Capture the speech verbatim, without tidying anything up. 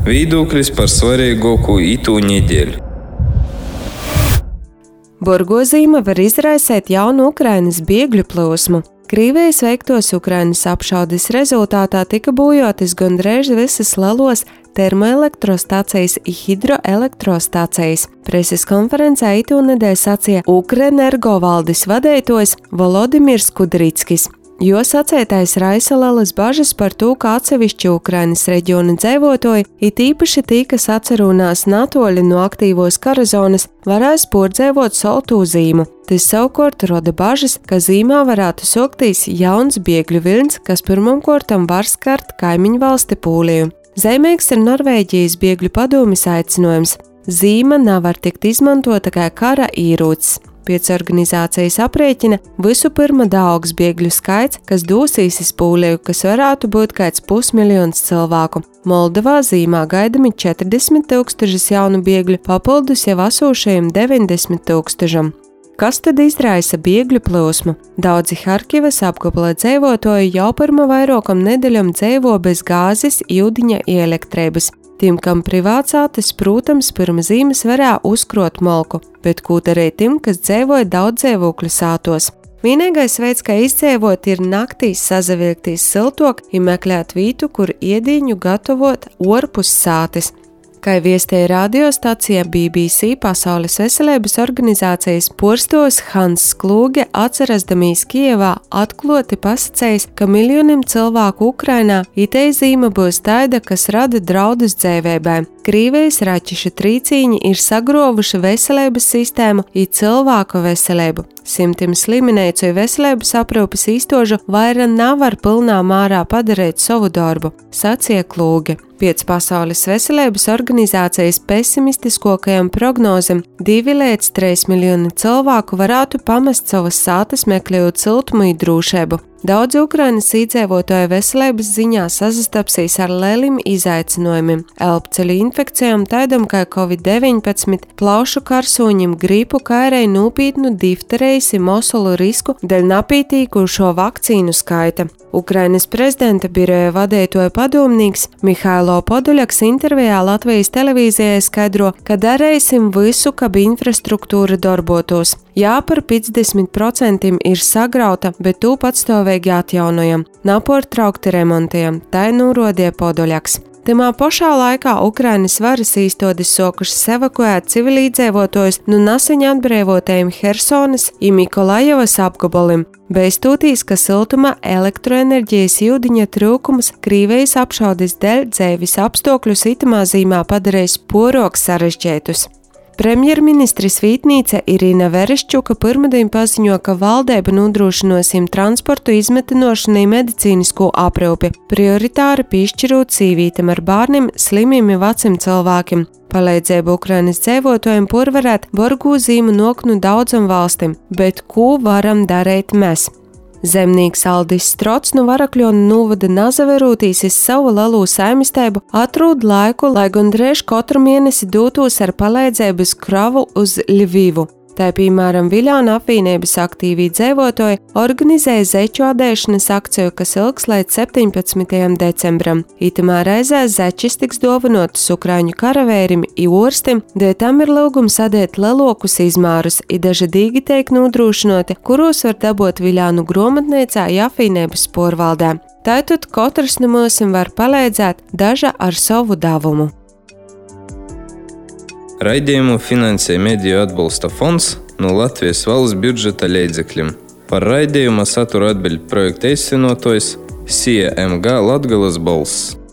Viedoklis par svarīgāko itū nedēļu. Burgozīme var izraisīt jaunu Ukrainas bēgļu plūsmu. Krievijas veiktos Ukrainas apšaudes rezultātā tika bojātas gandrīz visas lielos termoelektrostacijas un hidroelektrostacijas. Preses konferencē itū nedēļu sacīja Ukrenergo valdes vadītājs Volodimirs Kudryckis. Jo sacētais raisa lielas bažas par to, ka atsevišķi Ukrainas reģiona dzīvotāji, it īpaši tī, kas atcerūnās natoļi no aktīvos kara zonas, varēs pordzēvot soltū zīmu. Tas savukārt roda bažas, ka zīmā varētu soktīs jauns bēgļu viļņs, kas pirmkārtam var skart kaimiņu valsti Pūliju. Zīmīgs ir Norvēģijas bēgļu padomes aicinājums. Zīme nevar tikt izmantota kā kara īrūts. Pēc organizācijas aprēķina visu pirma daugs bēgļu skaits, kas dūsīs iz Pūliju, kas varētu būt kāds pusmiljons cilvēku. Moldovā zīmā gaidami četrdesmit tūkstošus jaunu bēgļu, papildus jau esošajiem deviņdesmit tūkstošam. Kas tad izraisa bēgļu plūsmu? Daudzi Harkivas apgabala dzīvotāji jau pirma vairākam nedēļam dzīvo bez gāzes, ūdeņa un elektrības. Tiem, kam privātsātes, protams, pirms zīmes varēja uzkrot malku, bet ko darīt tiem, kas dzīvoja daudz dzīvokļu sātos. Vienīgais veids, kā izdzīvot, ir naktīs sazavilktīs siltok un meklēt vītu, kur ēdiņu gatavot orpus sātes. Kā viestēja radiostacija B B C Pasaules veselības organizācijas porstos Hans Klūge atcerasdamīs Kievā atkloti pasacējis, ka miljoniem cilvēku Ukrainā itei zīme būs taida, kas rada draudus dzīvībai. Krievijas raķešu trīcīņi ir sagrovuši veselības sistēmu un cilvēku veselību. Simtiem sliminēcu veselības aprūpes īstožu vaira nevar pilnā mārā padarīt savu darbu, sacīja Klūge. Pēc Pasaules veselības organizācijas pesimistiskākajām prognozēm divi līdz trīs miljoni cilvēku varētu pamest savas sātas meklējot siltumu un drošību. Daudz Ukrainas iedzīvotāju veselības ziņā sastapsīs ar lieliem izaicinājumiem, elpceļu infekcijām, tādam kā covid deviņpadsmit, plaušu karsūņiem, gripu, kā arī nopietnu difterijas un mosulu risku dēļ napītīkušo vakcīnu skaita. Ukrainas prezidenta biroja vadītāja padomnieks Mihailo Podoļaks intervijā Latvijas televīzijai skaidro, ka darēsim visu, kad infrastruktūra darbotos. Jā, par piecdesmit procentiem ir sagrauta, bet tū patstāvīgi atjaunojam, nepārtraukti remontējam, tā norādīja Podoļaks. Timā pašā laikā Ukrainas varas īstotis sokušas evakuēt civilīdzīvotājus no nesen atbrīvotajiem Hersonas un Mikolajevas apgabaliem, beiztūtīs, ka siltuma, elektroenerģijas ūdeņa trūkums Krievijas apšaudes dēļ dzīves apstākļus itamā zīmā padarīs porok sarežģītus. Premjerministres vītnīce Irina Vereščuka pirmdien paziņo, ka valdība nodrošinosim transportu izmetinošanai medicīnisko aprūpi, prioritāri piešķirot sīvītam ar bērniem, slimiem un veciem cilvēkiem. Palīdzību Ukrainas dzīvotājiem porvarēt Burgozīmu noknu daudzam valstim, bet ko varam darīt mēs? Zemnieks Aldis Strots no Varakļona novada nazaverūtīs iz savu lielu saimistēbu atrūd laiku, lai gandrīz katru mēnesi dotos ar palīdzības kravu uz Ļvivu. Tā, piemēram, Viļāna apvienības aktīvī dzīvotāji organizēja zeču adēšanas akciju, kas ilgs līdz septiņpadsmitajam decembram. Itamā reizē zečis tiks dovanotas Ukraiņu karavērim i orstim, dēļ tam ir lūgums adēt lelokus izmārus, i daži dīgi teik nodrošinoti, kuros var dabūt Viļānu gromatniecā i apvienības porvaldē. Tātad katrs no mūsim var palīdzēt daža ar savu davumu. Raidījumu finansē Mediju atbalsta fonds no Latvijas valsts budžeta līdzekļiem. Par raidījuma satura atbild projekta īstenotājs S I A M G Latgales balss.